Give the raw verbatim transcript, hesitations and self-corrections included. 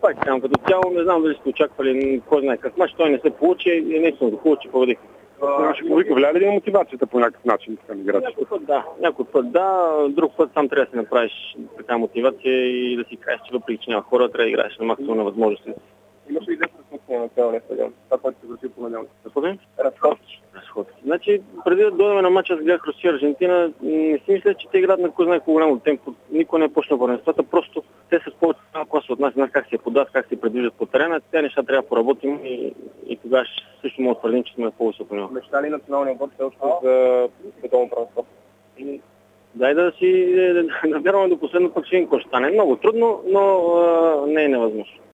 пак там като цяло не знам дали сте очаквали кой знае как мач, той не се получи и наистина хубаво, че победих. Наши публика влияе ли на мотивацията по някакъв начин към играчите? Някой път да, някой път да, друг път сам трябва да си направиш така мотивация и да си кажеш, че въпреки че няма хора, трябва да играеш на максимум на възможности. Имаш ли идея с разходване на цялния стадион? Това, което се върши по понеделник. Господин? Разходки. Разходки. Значи, преди да дойдем на матча с гледах Русия Аржентина, не си мисля, че те играят на кой знае колко голямо темпо. Никой не е почнал първенствата, просто те се повече клас от нас, знаят как се подават, как се придвижат по терена. Те неща трябва да поработим и, и тогава също мога да твърдим, че сме по-високо ниво. Мечта ли националния отбор все още за световно първенство? Дай да си да вярваме до последно, пък ще видим какво ще стане. Много трудно, но а, не е невъзможно.